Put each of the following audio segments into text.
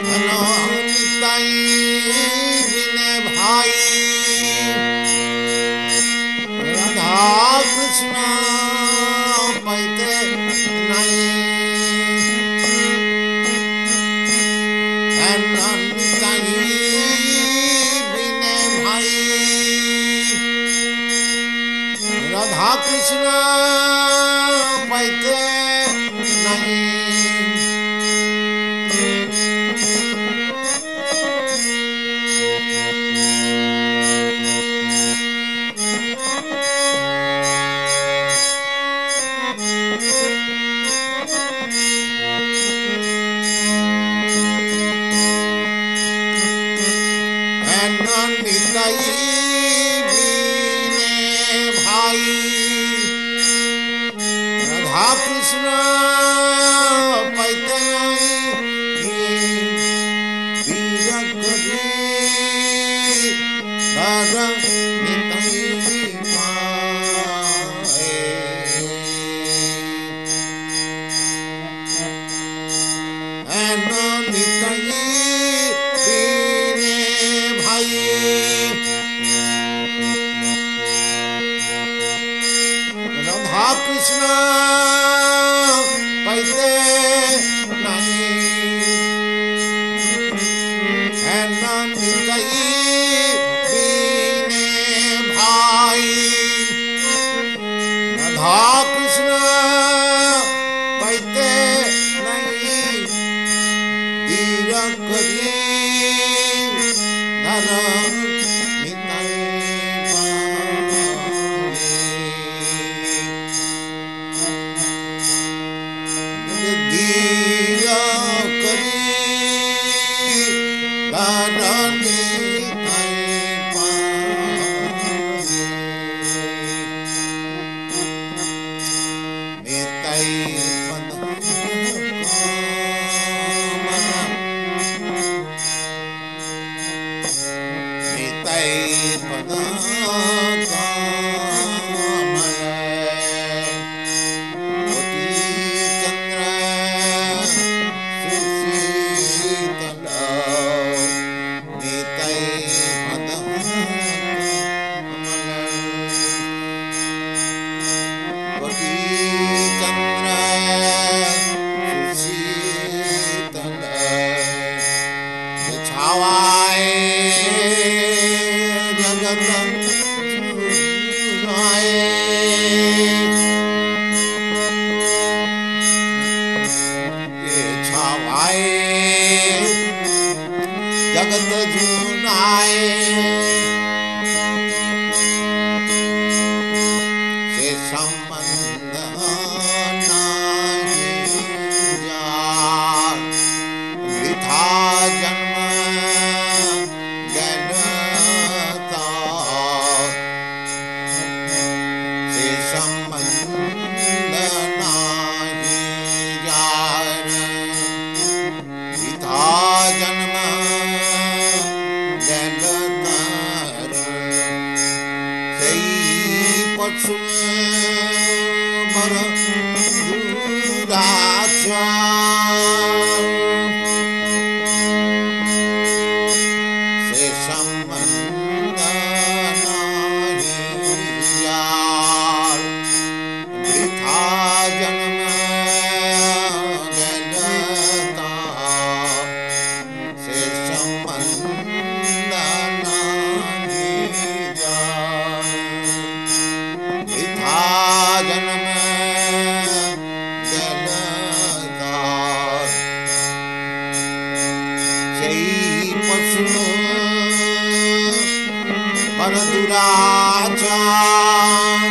निताई विनय भाई राधा कृष्ण पैते नहीं निताई विनय भाई राधा कृष्ण पैते नहीं निताई बीने भाई राधा कृष्ण पैते कृष्ण पैते नहीं है निताई बीने भाई राधा कृष्ण पैते नहीं वीर करी धर्म जगत जुनाए से संबंध नहीं जात वृथा जन्म गलता से संबंध नहीं जात वृथा जन्म मर से संबंध वृथा जन्म गलता से संबंध जन्म जलदार श्री पशु पर दुराचार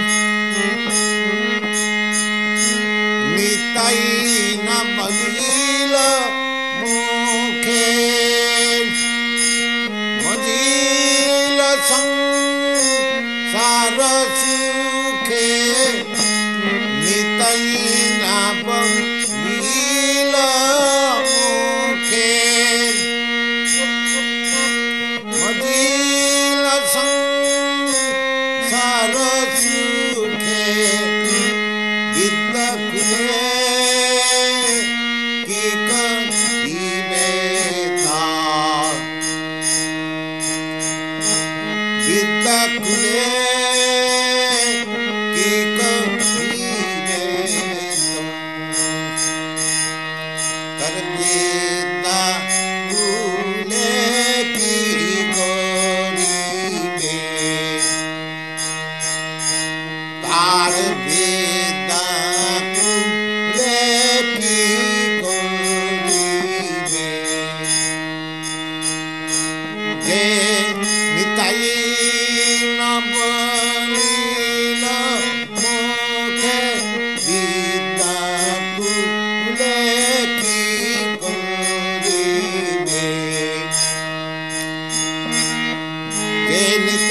निताई न बलील मुखे मजील संसार निताई ना बलील मुखे मजील संसार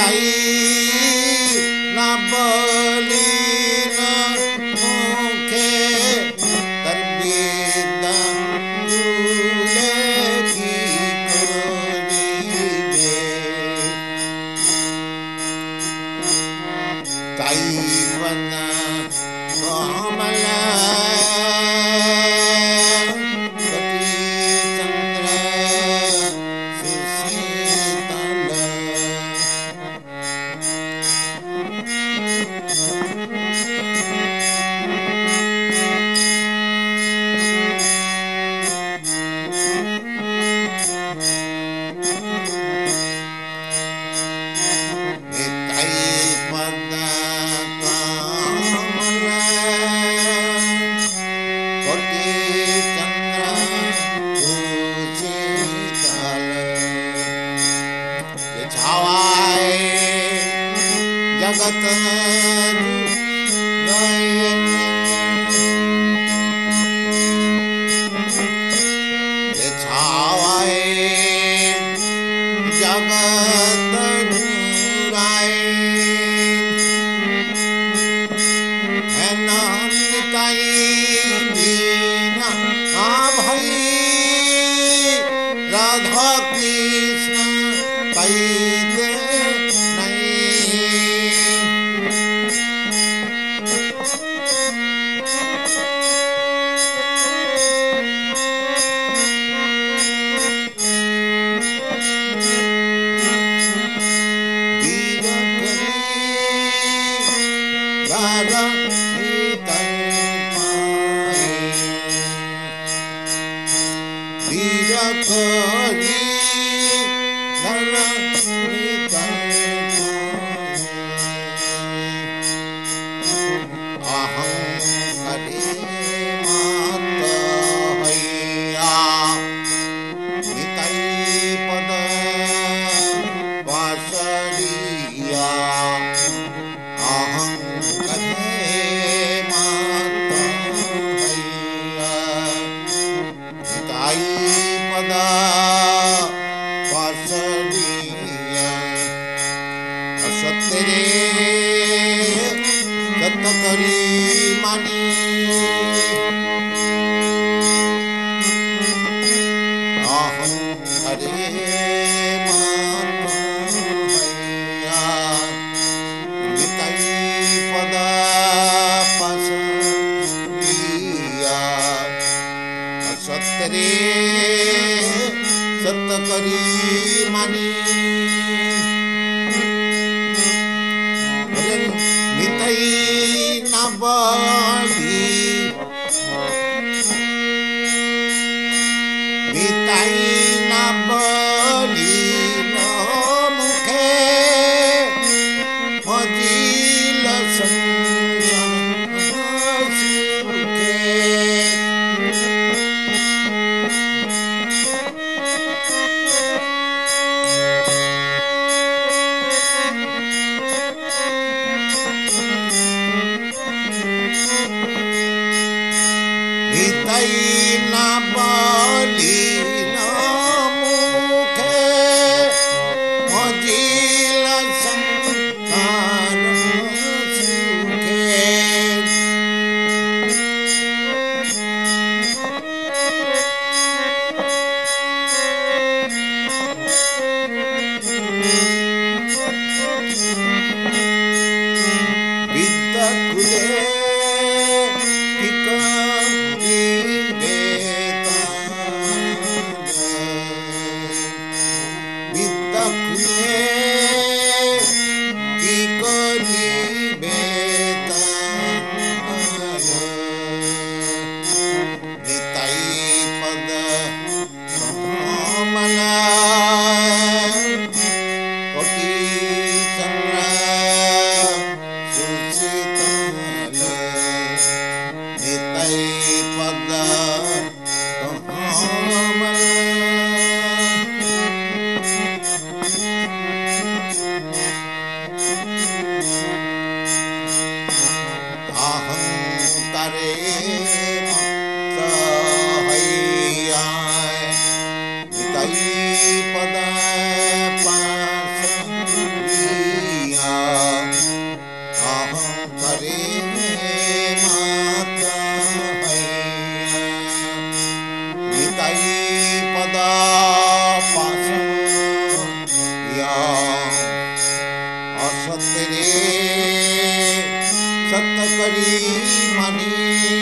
निताई नबलीन मुखे तरबीदा की कोरीगे ताई बना कोमला जगत छावाए जगत जुराए है निताई दीना भाई राधा कृष्ण पैदे पद पास करी मनी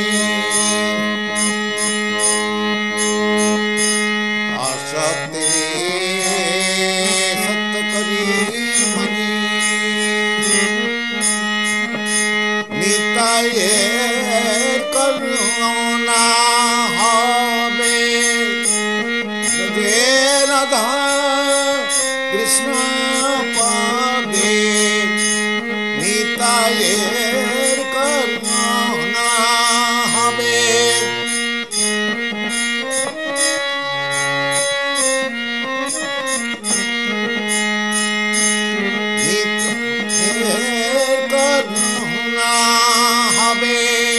असते सत करी मनी निताये करुणा हवे जे राधा कृष्ण पावे निताये करुणा हवे करुणा हवे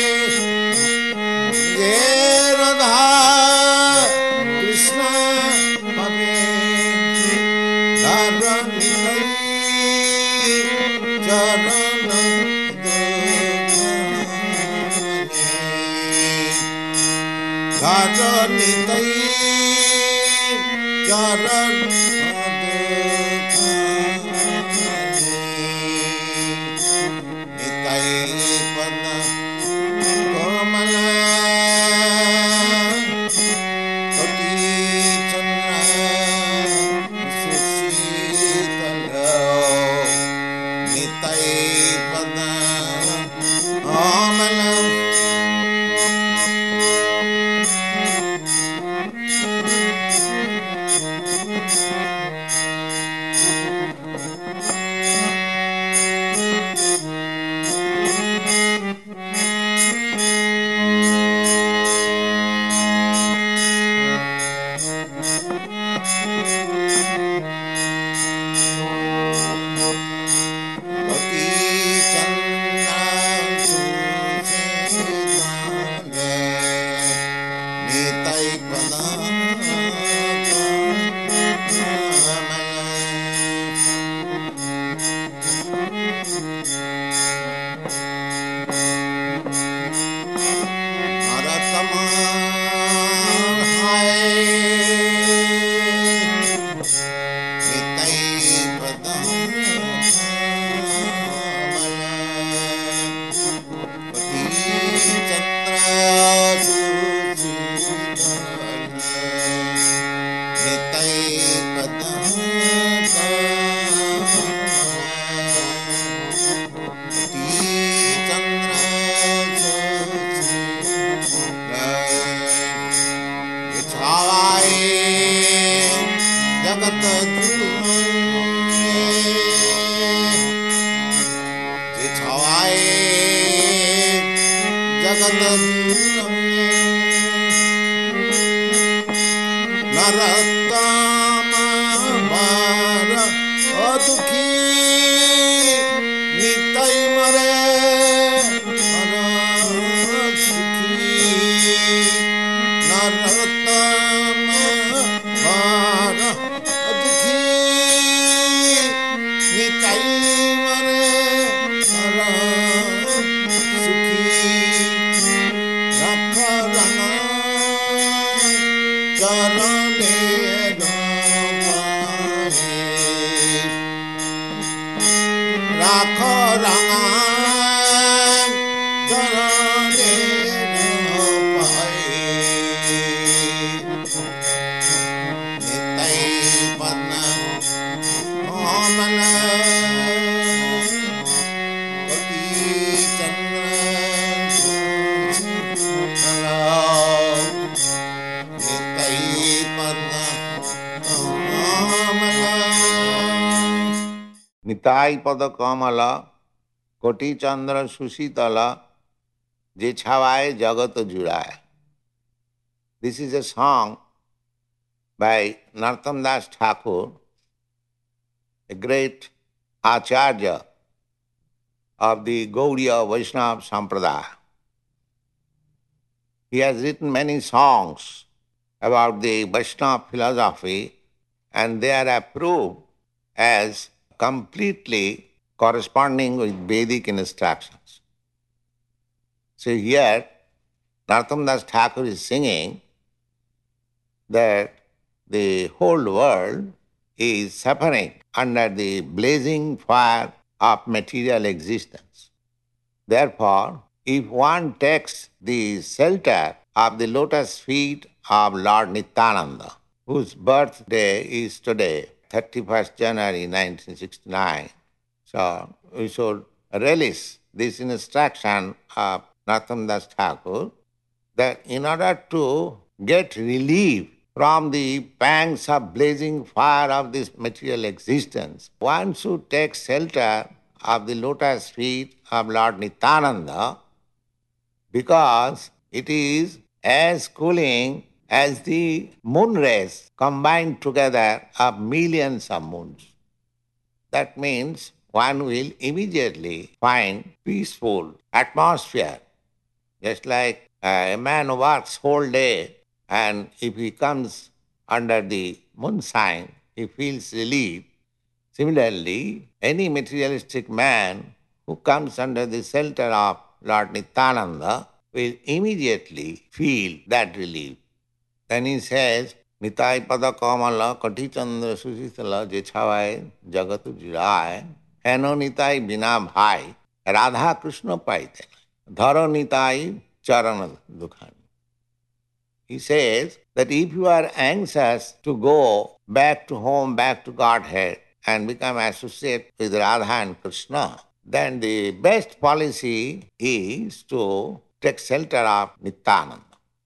जे राधा कृष्ण हवे चरण नितई चरण नितई पद कोमल कटी चंद्र सुशीतल नितई पद कोमल जगत छवाए जगत नरतम बार दुखी नितई मरे सुखी नरतम बार दुखी नितई मरे सुखी रख रना चरणे राख रंगा चरणे पाए नितई पद कोमल कटी चंद्र नितई पद कोमल निताई पद कमल कोटि चंद्र सुशीतल जे छावाए जगत जुड़ाए. This is a song by Narottam Das Thakur, a great Acharya of the Gaudiya Vaishnava Sampradaya. He has written many songs about the Vaishnava philosophy, and they are approved as completely corresponding with Vedic instructions. So here, Narottam Das Thakur is singing that the whole world is suffering under the blazing fire of material existence. Therefore, If one takes the shelter of the lotus feet of Lord Nityananda, whose birthday is today, 31st January 1969, so we should relish this instruction of Narottam Das Thakur that in order to get relief from the pangs of blazing fire of this material existence, one should take shelter of the lotus feet of Lord Nityananda because it is as cooling as the moon rays combined together of millions of moons. That means one will immediately find peaceful atmosphere, just like a man works whole day and if he comes under the moonshine, he feels relief. Similarly, any materialistic man who comes under the shelter of Lord Nityananda will immediately feel that relief. Then he says, Nitai pada kamala kati chandra susitala jechhavai jagatu jirai heno nitai bina bhai Radha Krishna paite dharo nitai charana dukhani. He says that if you are anxious to go back to home, back to Godhead, and become associated with Radha and Krishna, then the best policy is to take shelter of Nityananda.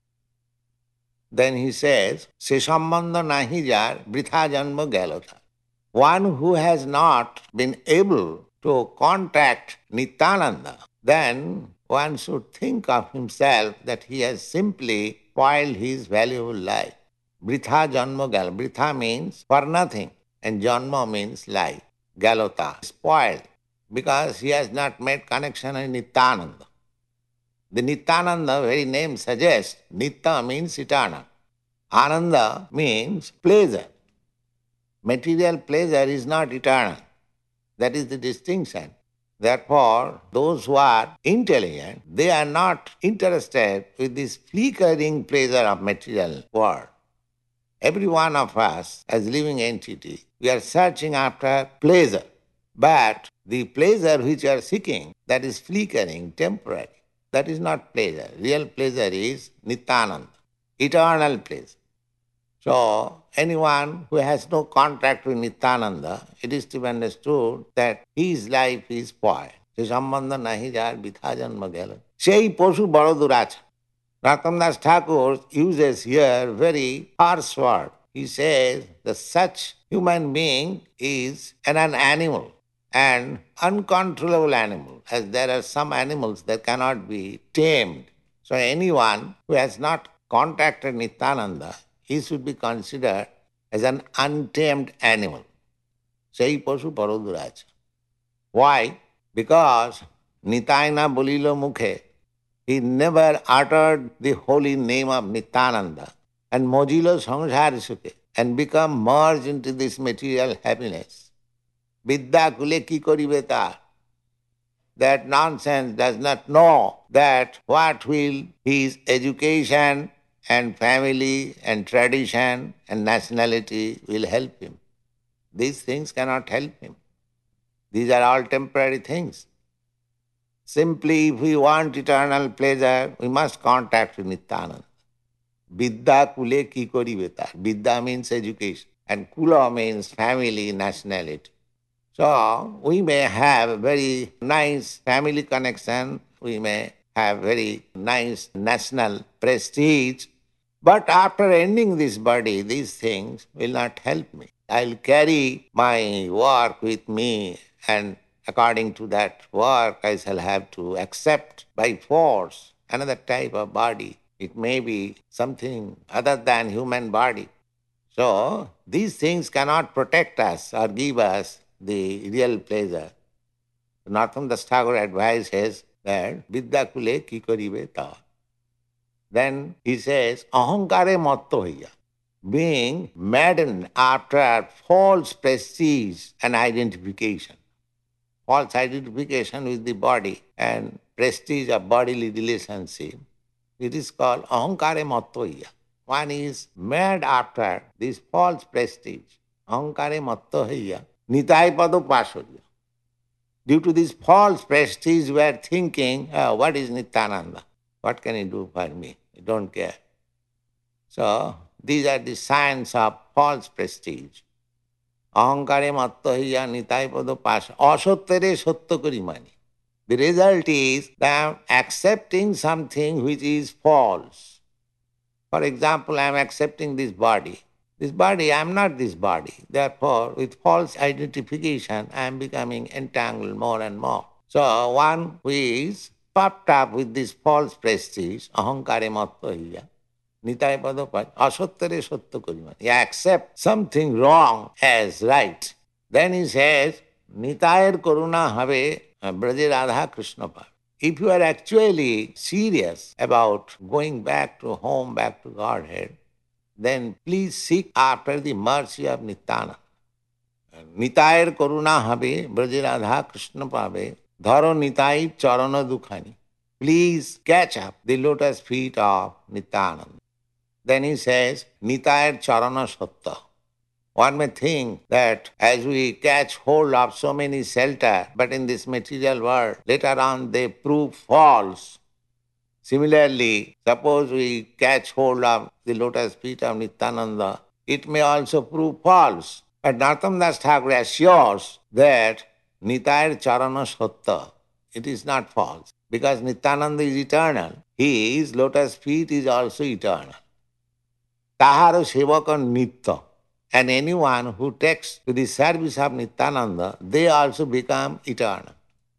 Then he says, Se sambandha nahi jar, britha janma galota. One who has not been able to contact Nityananda, then one should think of himself that he has simply spoiled his valuable life. Britha janma gal. Britha means for nothing, and janma means life. Galota, spoiled, because he has not made connection with Nityananda. The Nityananda very name suggests Nitya means eternal. Ananda means pleasure. Material pleasure is not eternal. That is the distinction. Therefore, those who are intelligent, they are not interested with this flickering pleasure of material world. Every one of us, as living entity, we are searching after pleasure. But the pleasure which you are seeking, that is flickering, temporary. That is not pleasure. Real pleasure is Nityananda, eternal pleasure. So, anyone who has no contact with Nityananda, it is to be understood that his life is spoiled. Se sambandha nahi jar bitha janma gela. Sei posu baro duracha. Narottam Das Thakur uses here very harsh word. He says that such human being is an animal, an uncontrollable animal, as there are some animals that cannot be tamed. So anyone who has not contacted Nityananda, he should be considered as an untamed animal. Sei pasu parodurach. Why? Because Nitayana bolilo mukhe, he never uttered the holy name of Nityananda and mojilo samsara sukhe and become merged into this material happiness. Vidya kule ki koribe tar? That nonsense does not know that what will his education and family and tradition and nationality will help him. These things cannot help him. These are all temporary things. Simply, if we want eternal pleasure, we must contact with Nityananda. Vidya kule ki koribe tar? Vidya means education, and kula means family, nationality. So we may have a very nice family connection, we may have very nice national prestige, but after ending this body, these things will not help me. I'll carry my work with me, and according to that work, I shall have to accept by force another type of body. It may be something other than human body. So these things cannot protect us or give us the real pleasure. Narottam Das Thakur advises that Vidya kule ki karibe ta. Then he says, Ahankare matto hoya. Being maddened after false prestige and identification. False identification with the body and prestige of bodily relationship. It is called Ahankare matto hoya. One is mad after this false prestige. Ahankare matto hoya. Nitai pado pasurya. Due to this false prestige, we are thinking, "Oh, what is Nityananda? What can he do for me? I don't care." So these are the signs of false prestige. অহংকারে মত্ত হইয়া নিতাই পদ পাশ অসত্যেরে সত্য করি মানি. The result is that I am accepting something which is false. For example, I am accepting this body. This body, I am not this body. Therefore, with false identification, I am becoming entangled more and more. So one who is puffed up with this false prestige, ahankare matta hiya, nitai padapaj, asottere satya kariman. He accepts something wrong as right. Then he says, nitayar karuna have braje radha krishna pa. If you are actually serious about going back to home, back to Godhead, then please seek after the mercy of Nityananda. নিতায়ের করুণা হবে ব্রজে রাধা কৃষ্ণ পাবে ধরো নিতাই চরণ দুখানি. Please catch up the lotus feet of Nityananda. Then he says, Nitayar charana satta. One may think that as we catch hold of so many shelter, but in this material world, later on they prove false. Similarly, suppose we catch hold of the lotus feet of Nityananda, it may also prove false. But Narottam Das Thakur assures that Nitayar Charana Satta, it is not false. Because Nityananda is eternal, his lotus feet is also eternal. Taharo Sevaka Nitya. And anyone who takes to the service of Nityananda, they also become eternal.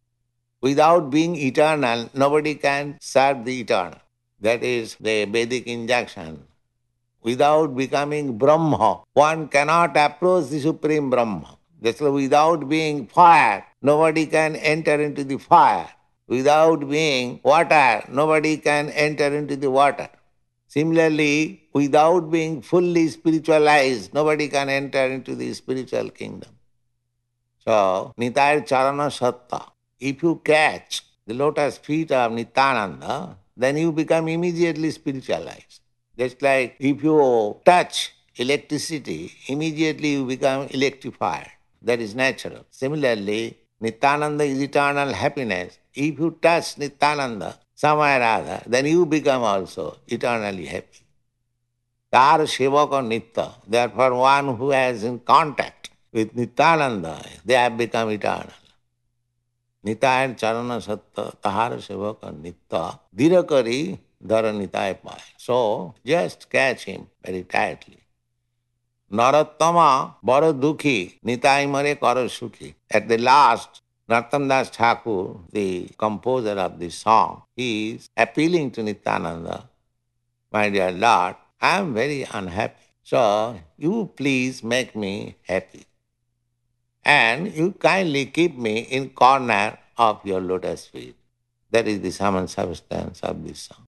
Without being eternal, nobody can serve the eternal. That is the Vedic injunction. Without becoming Brahma, one cannot approach the Supreme Brahma. Just like without being fire, nobody can enter into the fire. Without being water, nobody can enter into the water. Similarly, without being fully spiritualized, nobody can enter into the spiritual kingdom. So, Nitayar Charana Satta. If you catch the lotus feet of Nityananda, then you become immediately spiritualized. Just like if you touch electricity, immediately you become electrified. That is natural. Similarly, Nityananda is eternal happiness. If you touch Nityananda somewhere or other, then you become also eternally happy. Tar Sevaka Nitya. Therefore, one who has in contact with Nityananda, they have become eternal. Nitayar Charana Satta Tahara Sevaka Nitya Dhirakari Dhara Nitay Pai. So just catch him very tightly. Narottama Baro Dukhi Nitay Mare Karo Sukhi. At the last, Narottam Das Thakur, the composer of this song, he is appealing to Nityananda, my dear Lord, I am very unhappy. So you please make me happy. And you kindly keep me in corner of your lotus feet. That is the sum and substance of this song.